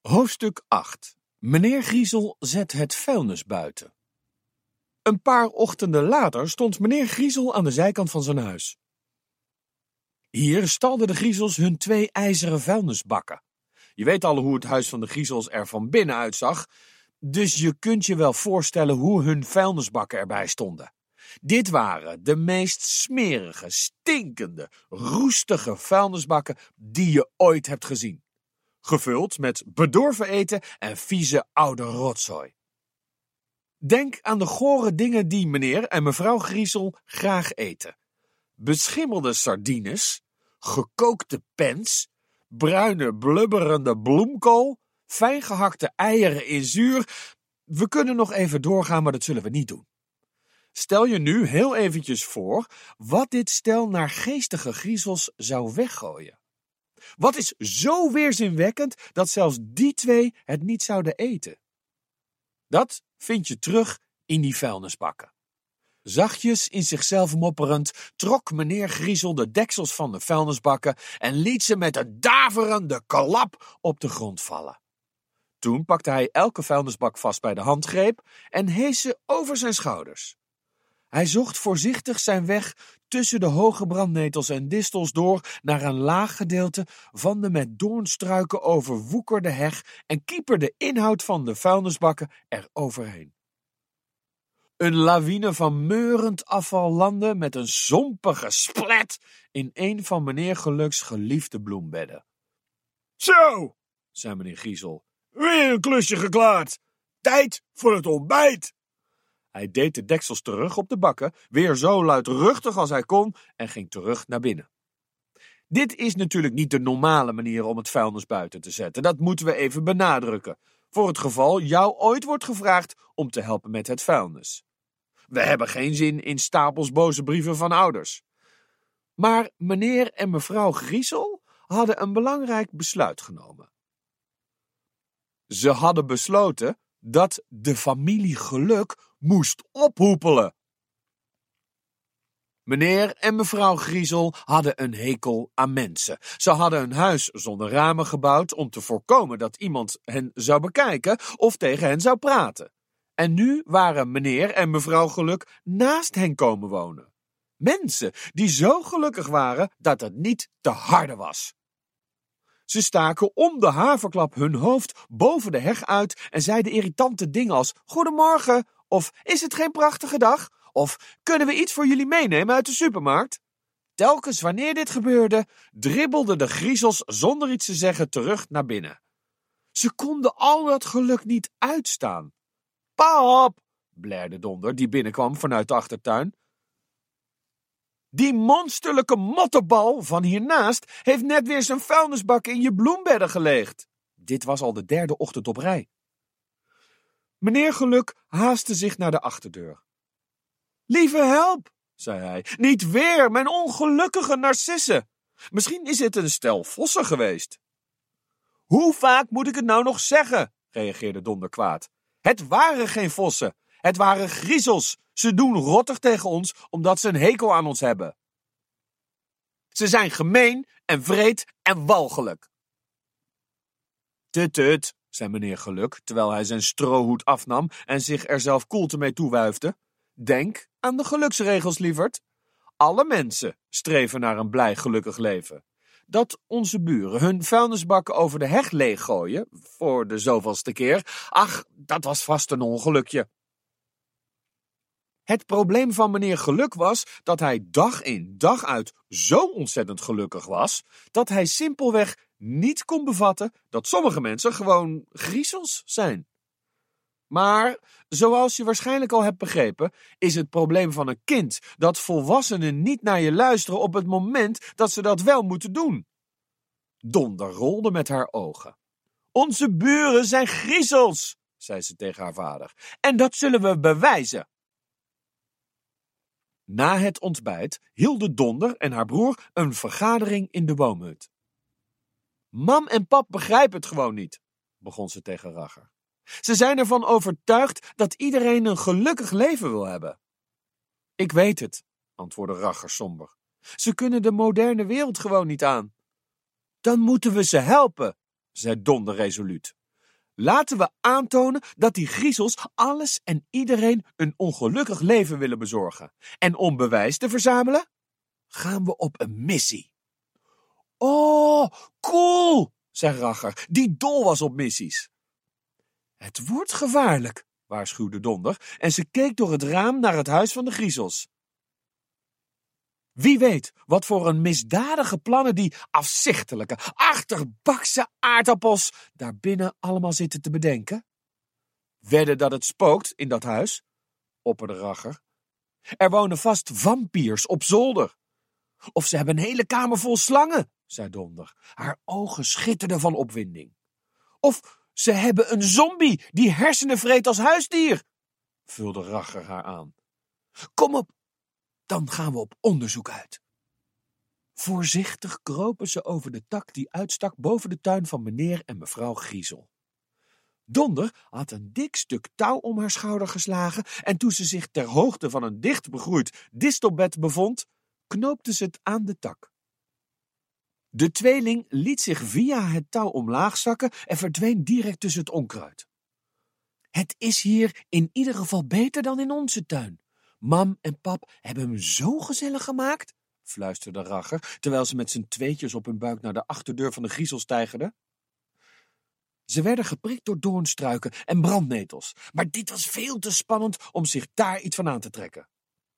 Hoofdstuk 8. Meneer Griezel zet het vuilnis buiten. Een paar ochtenden later stond meneer Griezel aan de zijkant van zijn huis. Hier stalden de Griezels hun 2 ijzeren vuilnisbakken. Je weet al hoe het huis van de Griezels er van binnen uitzag, dus je kunt je wel voorstellen hoe hun vuilnisbakken erbij stonden. Dit waren de meest smerige, stinkende, roestige vuilnisbakken die je ooit hebt gezien. Gevuld met bedorven eten en vieze oude rotzooi. Denk aan de gore dingen die meneer en mevrouw Griezel graag eten. Beschimmelde sardines, gekookte pens, bruine blubberende bloemkool, fijngehakte eieren in zuur. We kunnen nog even doorgaan, maar dat zullen we niet doen. Stel je nu heel eventjes voor wat dit stel naargeestige griezels zou weggooien. Wat is zo weerzinwekkend dat zelfs die 2 het niet zouden eten? Dat vind je terug in die vuilnisbakken. Zachtjes in zichzelf mopperend trok meneer Griezel de deksels van de vuilnisbakken en liet ze met een daverende klap op de grond vallen. Toen pakte hij elke vuilnisbak vast bij de handgreep en hees ze over zijn schouders. Hij zocht voorzichtig zijn weg tussen de hoge brandnetels en distels door naar een laag gedeelte van de met doornstruiken overwoekerde heg en kieperde de inhoud van de vuilnisbakken eroverheen. Een lawine van meurend afval landde met een zompige splet in een van meneer Geluks geliefde bloembedden. Zo, zei meneer Griezel, weer een klusje geklaard. Tijd voor het ontbijt. Hij deed de deksels terug op de bakken, weer zo luidruchtig als hij kon, en ging terug naar binnen. Dit is natuurlijk niet de normale manier om het vuilnis buiten te zetten. Dat moeten we even benadrukken, voor het geval jou ooit wordt gevraagd om te helpen met het vuilnis. We hebben geen zin in stapels boze brieven van ouders. Maar meneer en mevrouw Griezel hadden een belangrijk besluit genomen. Ze hadden besloten dat de familie Geluk moest ophoepelen. Meneer en mevrouw Griezel hadden een hekel aan mensen. Ze hadden een huis zonder ramen gebouwd om te voorkomen dat iemand hen zou bekijken of tegen hen zou praten. En nu waren meneer en mevrouw Geluk naast hen komen wonen. Mensen die zo gelukkig waren dat het niet te harde was. Ze staken om de haverklap hun hoofd boven de heg uit en zeiden irritante dingen als goedemorgen of is het geen prachtige dag of kunnen we iets voor jullie meenemen uit de supermarkt? Telkens wanneer dit gebeurde, dribbelden de griezels zonder iets te zeggen terug naar binnen. Ze konden al dat geluk niet uitstaan. Pap, blerde Donder, die binnenkwam vanuit de achtertuin. Die monsterlijke mottenbal van hiernaast heeft net weer zijn vuilnisbak in je bloembedden gelegd. Dit was al de 3e ochtend op rij. Meneer Geluk haastte zich naar de achterdeur. Lieve help, zei hij, niet weer, mijn ongelukkige narcissen. Misschien is het een stel vossen geweest. Hoe vaak moet ik het nou nog zeggen, reageerde Donder kwaad. Het waren geen vossen, het waren griezels. Ze doen rottig tegen ons, omdat ze een hekel aan ons hebben. Ze zijn gemeen en wreed en walgelijk. Tut, zei meneer Geluk, terwijl hij zijn strohoed afnam en zich er zelf koelte mee toewuifde. Denk aan de geluksregels, lieverd. Alle mensen streven naar een blij, gelukkig leven. Dat onze buren hun vuilnisbakken over de heg leeggooien, voor de zoveelste keer, ach, dat was vast een ongelukje. Het probleem van meneer Geluk was dat hij dag in dag uit zo ontzettend gelukkig was, dat hij simpelweg niet kon bevatten dat sommige mensen gewoon griezels zijn. Maar, zoals je waarschijnlijk al hebt begrepen, is het probleem van een kind dat volwassenen niet naar je luisteren op het moment dat ze dat wel moeten doen. Donder rolde met haar ogen. Onze buren zijn griezels, zei ze tegen haar vader, en dat zullen we bewijzen. Na het ontbijt hielden Donder en haar broer een vergadering in de boomhut. Mam en pap begrijpen het gewoon niet, begon ze tegen Ragger. Ze zijn ervan overtuigd dat iedereen een gelukkig leven wil hebben. Ik weet het, antwoordde Ragger somber. Ze kunnen de moderne wereld gewoon niet aan. Dan moeten we ze helpen, zei Donder resoluut. Laten we aantonen dat die griezels alles en iedereen een ongelukkig leven willen bezorgen. En om bewijs te verzamelen, gaan we op een missie. Oh, cool, zei Ragger, die dol was op missies. Het wordt gevaarlijk, waarschuwde Donder, en ze keek door het raam naar het huis van de griezels. Wie weet wat voor een misdadige plannen die afzichtelijke, achterbakse aardappels daarbinnen allemaal zitten te bedenken. Wedden dat het spookt in dat huis, opperde Ragger. Er wonen vast vampiers op zolder. Of ze hebben een hele kamer vol slangen, zei Donder. Haar ogen schitterden van opwinding. Of ze hebben een zombie die hersenen vreet als huisdier, vulde Ragger haar aan. Kom op, dan gaan we op onderzoek uit. Voorzichtig kropen ze over de tak die uitstak boven de tuin van meneer en mevrouw Griezel. Donder had een dik stuk touw om haar schouder geslagen en toen ze zich ter hoogte van een dicht begroeid distelbed bevond, knoopte ze het aan de tak. De tweeling liet zich via het touw omlaag zakken en verdween direct tussen het onkruid. Het is hier in ieder geval beter dan in onze tuin. Mam en pap hebben hem zo gezellig gemaakt, fluisterde Ragger, terwijl ze met z'n tweetjes op hun buik naar de achterdeur van de griezels stijgerden. Ze werden geprikt door doornstruiken en brandnetels, maar dit was veel te spannend om zich daar iets van aan te trekken.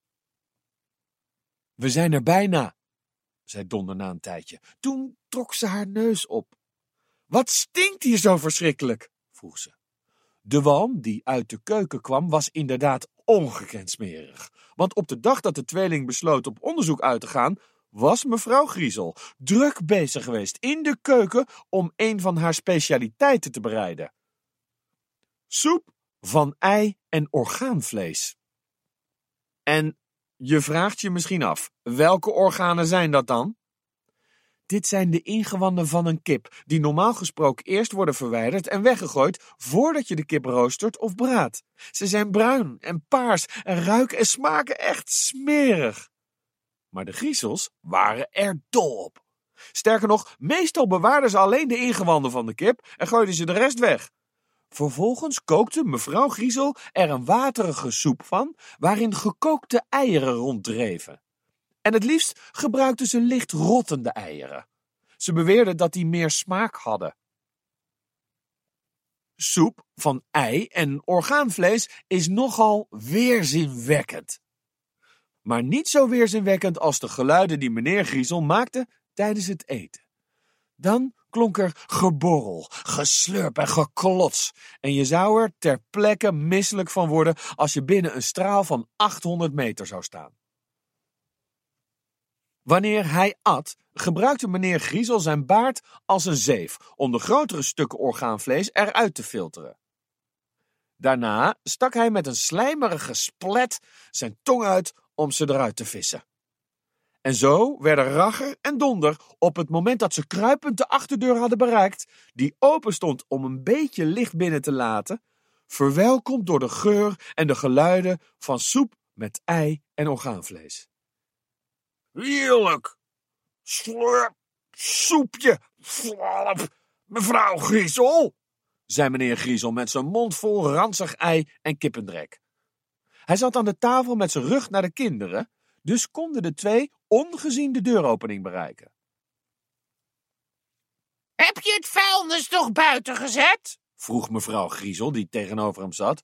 We zijn er bijna, zei Donder na een tijdje. Toen trok ze haar neus op. Wat stinkt hier zo verschrikkelijk? Vroeg ze. De walm die uit de keuken kwam was inderdaad ongekend smerig. Want op de dag dat de tweeling besloot op onderzoek uit te gaan, was mevrouw Griezel druk bezig geweest in de keuken om een van haar specialiteiten te bereiden. Soep van ei en orgaanvlees. En je vraagt je misschien af, welke organen zijn dat dan? Dit zijn de ingewanden van een kip, die normaal gesproken eerst worden verwijderd en weggegooid voordat je de kip roostert of braadt. Ze zijn bruin en paars en ruiken en smaken echt smerig. Maar de griezels waren er dol op. Sterker nog, meestal bewaarden ze alleen de ingewanden van de kip en gooiden ze de rest weg. Vervolgens kookte mevrouw Griezel er een waterige soep van, waarin gekookte eieren ronddreven. En het liefst gebruikten ze licht rottende eieren. Ze beweerden dat die meer smaak hadden. Soep van ei en orgaanvlees is nogal weerzinwekkend. Maar niet zo weerzinwekkend als de geluiden die meneer Griezel maakte tijdens het eten. Dan klonk er geborrel, geslurp en geklots. En je zou er ter plekke misselijk van worden als je binnen een straal van 800 meter zou staan. Wanneer hij at, gebruikte meneer Griezel zijn baard als een zeef om de grotere stukken orgaanvlees eruit te filteren. Daarna stak hij met een slijmerige splet zijn tong uit om ze eruit te vissen. En zo werden Ragger en Donder op het moment dat ze kruipend de achterdeur hadden bereikt, die open stond om een beetje licht binnen te laten, verwelkomd door de geur en de geluiden van soep met ei en orgaanvlees. Heerlijk! Slurp, soepje, flap, mevrouw Griezel, zei meneer Griezel met zijn mond vol ranzig ei en kippendrek. Hij zat aan de tafel met zijn rug naar de kinderen, dus konden de twee ongezien de deuropening bereiken. Heb je het vuilnis toch buiten gezet? Vroeg mevrouw Griezel, die tegenover hem zat.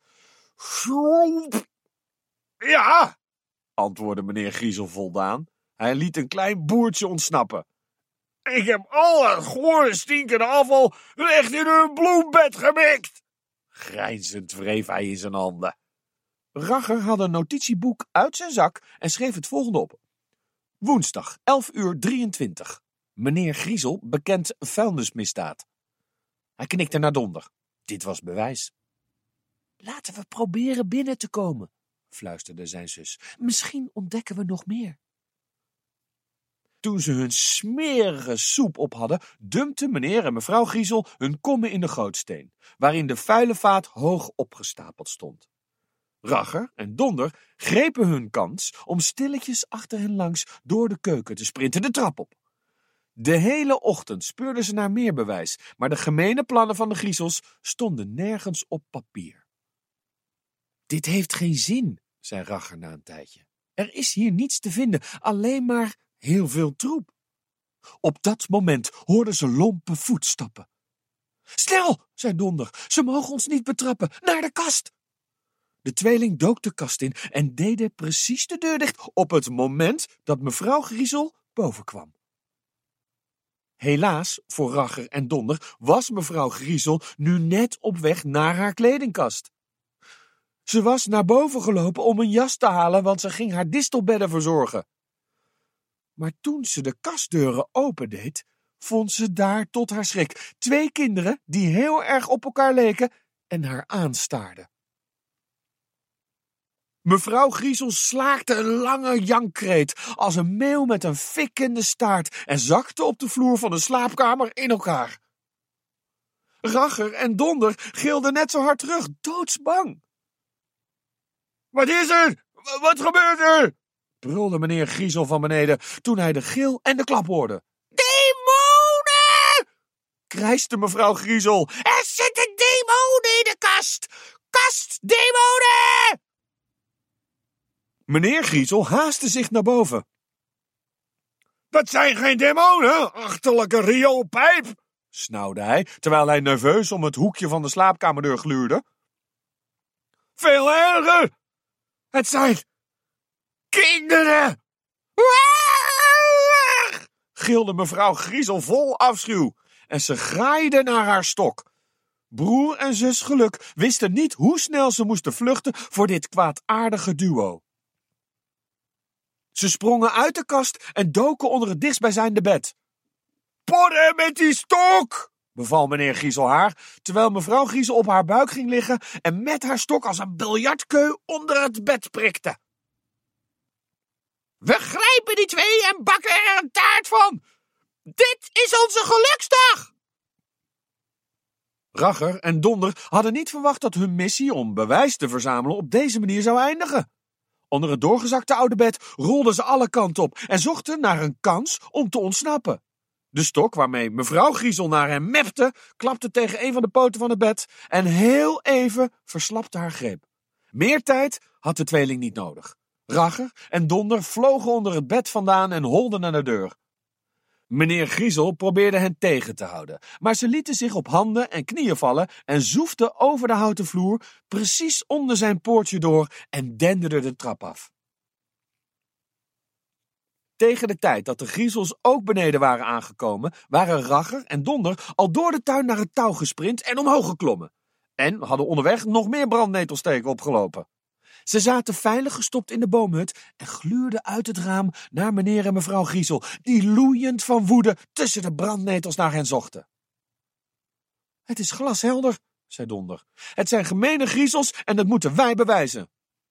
Ja, antwoordde meneer Griezel voldaan. Hij liet een klein boertje ontsnappen. Ik heb al het gore stinkende afval recht in hun bloembed gemikt. Grijnzend wreef hij in zijn handen. Ragger had een notitieboek uit zijn zak en schreef het volgende op. Woensdag, 11:23. Meneer Griezel bekent vuilnismisdaad. Hij knikte naar Donder. Dit was bewijs. Laten we proberen binnen te komen, fluisterde zijn zus. Misschien ontdekken we nog meer. Toen ze hun smerige soep op hadden, dumpten meneer en mevrouw Griezel hun kommen in de gootsteen, waarin de vuile vaat hoog opgestapeld stond. Ragger en Donder grepen hun kans om stilletjes achter hen langs door de keuken te sprinten de trap op. De hele ochtend speurden ze naar meer bewijs, maar de gemene plannen van de griezels stonden nergens op papier. Dit heeft geen zin, zei Ragger na een tijdje. Er is hier niets te vinden, alleen maar heel veel troep. Op dat moment hoorden ze lompe voetstappen. Snel, zei Donder, ze mogen ons niet betrappen, naar de kast! De tweeling dook de kast in en deden precies de deur dicht op het moment dat mevrouw Griezel boven kwam. Helaas voor Ragger en Donder was mevrouw Griezel nu net op weg naar haar kledingkast. Ze was naar boven gelopen om een jas te halen, want ze ging haar distelbedden verzorgen. Maar toen ze de kastdeuren opendeed, vond ze daar tot haar schrik 2 kinderen die heel erg op elkaar leken en haar aanstaarden. Mevrouw Griezel slaakte een lange jankkreet als een meeuw met een fikkende staart en zakte op de vloer van de slaapkamer in elkaar. Ragger en Donder gilden net zo hard terug, doodsbang. Wat is er? Wat gebeurt er? Brulde meneer Griezel van beneden toen hij de gil en de klap hoorde. Demonen! Krijste mevrouw Griezel. Er zitten demonen in de kast! Kastdemonen! Meneer Griezel haastte zich naar boven. Dat zijn geen demonen, achterlijke rioolpijp, snauwde hij, terwijl hij nerveus om het hoekje van de slaapkamerdeur gluurde. Veel erger! Het zijn kinderen! Gilde mevrouw Griezel vol afschuw en ze graaide naar haar stok. Broer en zus Geluk wisten niet hoe snel ze moesten vluchten voor dit kwaadaardige duo. Ze sprongen uit de kast en doken onder het dichtstbijzijnde bed. Podden met die stok, beval meneer Griezel haar, terwijl mevrouw Griezel op haar buik ging liggen en met haar stok als een biljartkeu onder het bed prikte. We grijpen die 2 en bakken er een taart van. Dit is onze geluksdag! Ragger en Donder hadden niet verwacht dat hun missie om bewijs te verzamelen op deze manier zou eindigen. Onder het doorgezakte oude bed rolden ze alle kanten op en zochten naar een kans om te ontsnappen. De stok waarmee mevrouw Griezel naar hem mepte, klapte tegen een van de poten van het bed en heel even verslapte haar greep. Meer tijd had de tweeling niet nodig. Ragger en Donder vlogen onder het bed vandaan en holden naar de deur. Meneer Griezel probeerde hen tegen te houden, maar ze lieten zich op handen en knieën vallen en zoefden over de houten vloer precies onder zijn poortje door en denderden de trap af. Tegen de tijd dat de Griezels ook beneden waren aangekomen, waren Ragger en Donder al door de tuin naar het touw gesprint en omhoog geklommen. En hadden onderweg nog meer brandnetelsteken opgelopen. Ze zaten veilig gestopt in de boomhut en gluurden uit het raam naar meneer en mevrouw Griezel, die loeiend van woede tussen de brandnetels naar hen zochten. Het is glashelder, zei Donder. Het zijn gemene Griezels en dat moeten wij bewijzen.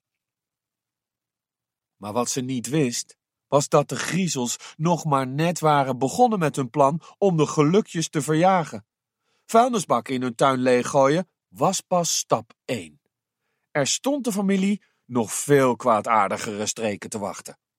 Maar wat ze niet wist, was dat de Griezels nog maar net waren begonnen met hun plan om de gelukjes te verjagen. Vuilnisbakken in hun tuin leeggooien was pas stap 1. Er stond de familie nog veel kwaadaardigere streken te wachten.